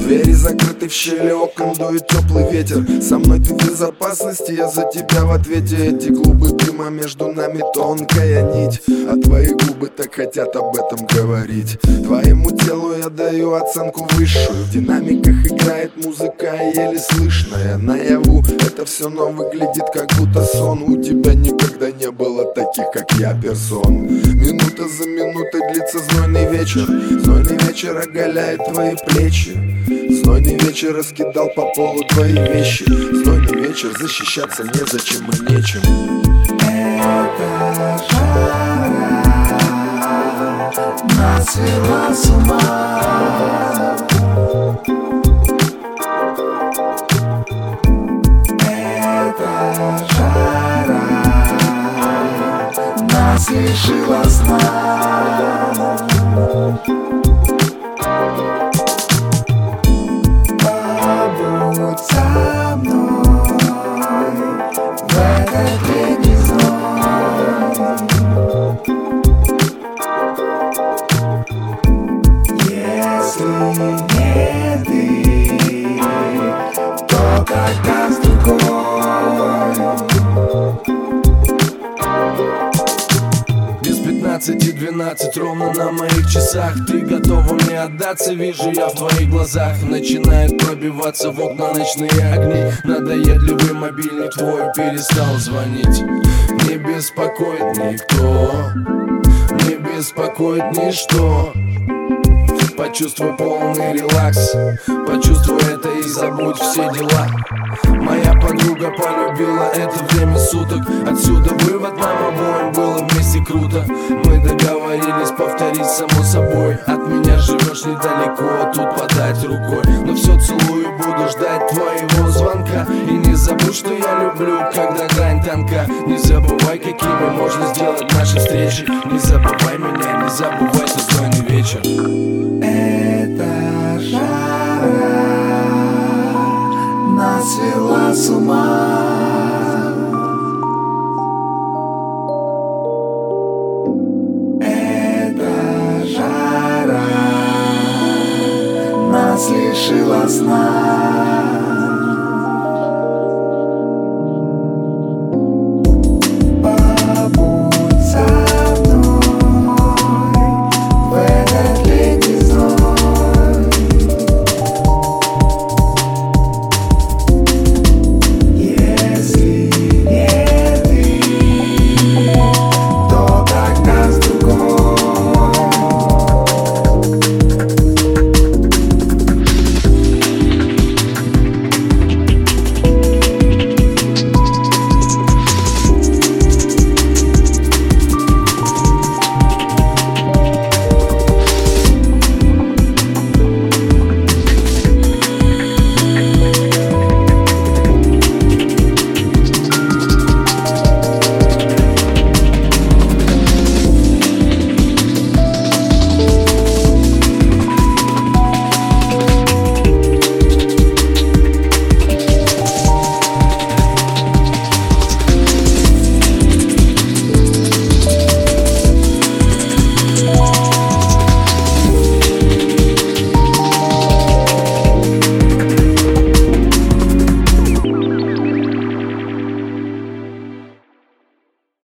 Двери закрыты, в щели окон дует теплый ветер. Со мной ты в безопасности, я за тебя в ответе. Эти клубы дыма, между нами тонкая нить, а твои губы так хотят об этом говорить. Твоему телу я даю оценку высшую. В динамиках играет музыка еле слышная. Наяву это все, но выглядит как будто сон. У тебя никогда не было таких, как я, персон. Минута за минутой длится знойный вечер. Знойный вечер оголяет твои плечи. Знойный вечер раскидал по полу твои вещи. Знойный вечер защищаться незачем и нечем. Эта жара нас свела с ума. Эта жара нас лишила сна. Побудь со мной в этот летний зной. Если не ты, то тогда с другой. Без 15:12 ровно на моих часах. Ты готова мне отдаться, вижу я в твоих глазах. Начинают пробиваться в окна ночные огни. Надоедливый мобильник твой перестал звонить. Не беспокоит никто, не беспокоит ничто. Почувствуй полный релакс, почувствуй это и забудь все дела. Моя подруга полюбила это время суток. Отсюда вывод, нам обоим было вместе круто. Мы договорились повторить само собой. От меня живешь недалеко, тут подать рукой. Но все целую, буду ждать твоего звонка. И не забудь, что я люблю, когда грань тонка. Не забывай, какими можно сделать наши встречи. Не забывай меня, не забывай тот знойный вечер. Эта жара нас свела с ума.